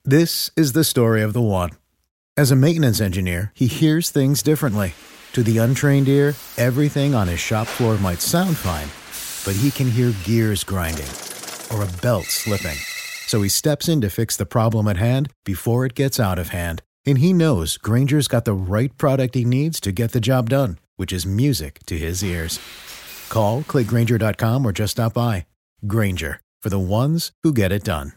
This is the story of the one. As a maintenance engineer, he hears things differently. To the untrained ear, everything on his shop floor might sound fine, but he can hear gears grinding or a belt slipping. So he steps in to fix the problem at hand before it gets out of hand. And he knows Grainger's got the right product he needs to get the job done, which is music to his ears. Call, click Grainger.com, or just stop by. Grainger, for the ones who get it done.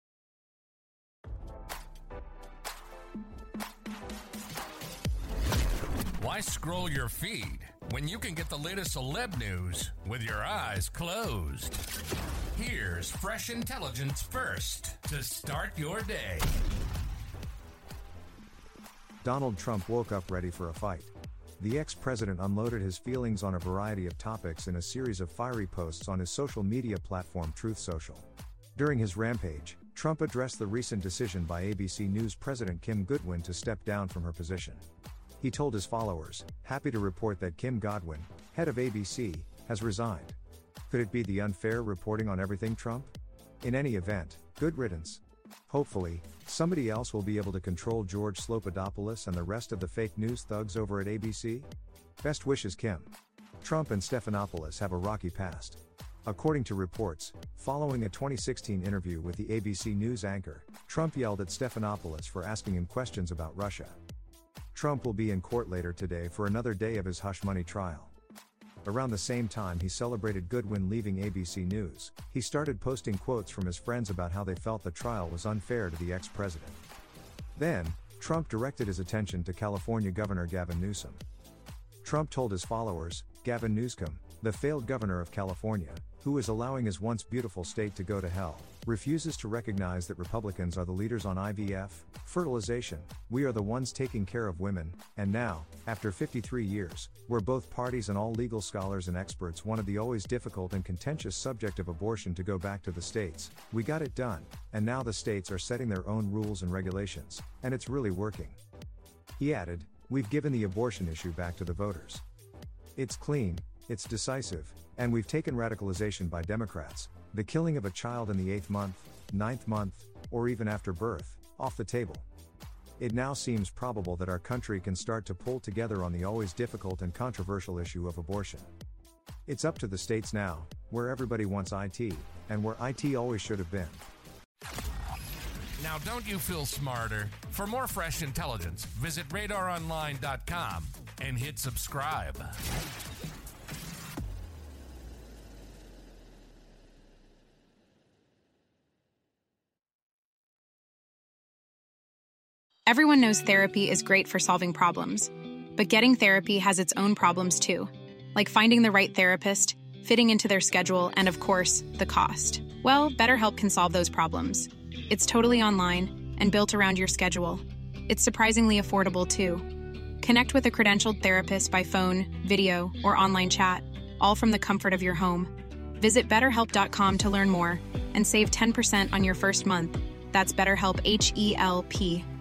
Why scroll your feed when you can get the latest celeb news with your eyes closed? Here's fresh intelligence first to start your day. Donald Trump woke up ready for a fight. The ex-president unloaded his feelings on a variety of topics in a series of fiery posts on his social media platform Truth Social. During his rampage, Trump addressed the recent decision by ABC News President Kim Goodwin to step down from her position. He told his followers, "Happy to report that Kim Godwin, head of ABC, has resigned. Could it be the unfair reporting on everything, Trump? In any event, good riddance. Hopefully, somebody else will be able to control George Slopadopoulos and the rest of the fake news thugs over at ABC. Best wishes, Kim." Trump and Stephanopoulos have a rocky past. According to reports, following a 2016 interview with the ABC News anchor, Trump yelled at Stephanopoulos for asking him questions about Russia. Trump will be in court later today for another day of his hush money trial. Around the same time he celebrated Goodwin leaving ABC News, he started posting quotes from his friends about how they felt the trial was unfair to the ex-president. Then, Trump directed his attention to California Governor Gavin Newsom. Trump told his followers, "Gavin Newsom, the failed governor of California, who is allowing his once beautiful state to go to hell, refuses to recognize that Republicans are the leaders on IVF, fertilization, we are the ones taking care of women, and now, after 53 years, where both parties and all legal scholars and experts wanted the always difficult and contentious subject of abortion to go back to the states, we got it done, and now the states are setting their own rules and regulations, and it's really working." He added, "We've given the abortion issue back to the voters. It's clean, it's decisive, and we've taken radicalization by Democrats, the killing of a child in the 8th month, 9th month, or even after birth, off the table. It now seems probable that our country can start to pull together on the always difficult and controversial issue of abortion. It's up to the states now, where everybody wants IT, and where IT always should have been." Now, don't you feel smarter? For more fresh intelligence, visit RadarOnline.com and hit subscribe. Everyone knows therapy is great for solving problems, but getting therapy has its own problems too, like finding the right therapist, fitting into their schedule, and of course, the cost. Well, BetterHelp can solve those problems. It's totally online and built around your schedule. It's surprisingly affordable too. Connect with a credentialed therapist by phone, video, or online chat, all from the comfort of your home. Visit BetterHelp.com to learn more and save 10% on your first month. That's BetterHelp, H-E-L-P.